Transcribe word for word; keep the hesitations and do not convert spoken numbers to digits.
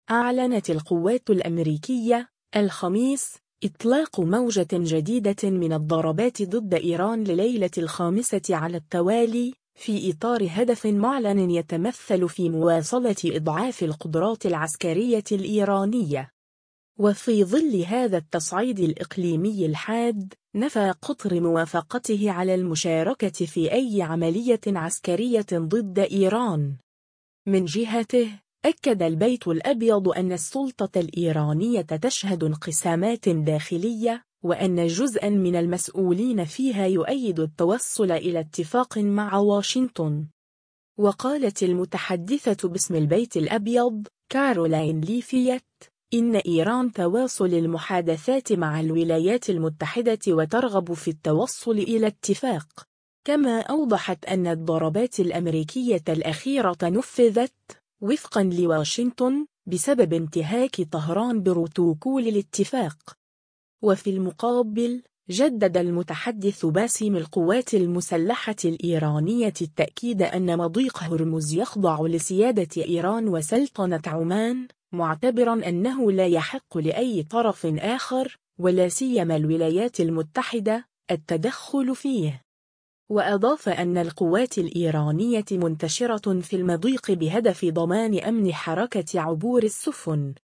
أعلنت القوات الأمريكية الخميس إطلاق موجة جديدة من الضربات ضد إيران لليلة الخامسة على التوالي في إطار هدف معلن يتمثل في مواصلة إضعاف القدرات العسكرية الإيرانية. وفي ظل هذا التصعيد الإقليمي الحاد، نفى قطر موافقته على المشاركة في أي عملية عسكرية ضد إيران. من جهته، أكد البيت الأبيض أن السلطة الإيرانية تشهد انقسامات داخلية، وأن جزءاً من المسؤولين فيها يؤيد التوصل إلى اتفاق مع واشنطن. وقالت المتحدثة باسم البيت الأبيض كارولاين ليفيت إن إيران تواصل المحادثات مع الولايات المتحدة وترغب في التوصل إلى اتفاق. كما أوضحت أن الضربات الأمريكية الأخيرة نفذت وفقاً لواشنطن بسبب انتهاك طهران بروتوكول الاتفاق. وفي المقابل، جدد المتحدث باسم القوات المسلحة الإيرانية التأكيد أن مضيق هرمز يخضع لسيادة إيران وسلطنة عمان، معتبراً أنه لا يحق لأي طرف آخر، ولا سيما الولايات المتحدة، التدخل فيه. وأضاف أن القوات الإيرانية منتشرة في المضيق بهدف ضمان أمن حركة عبور السفن.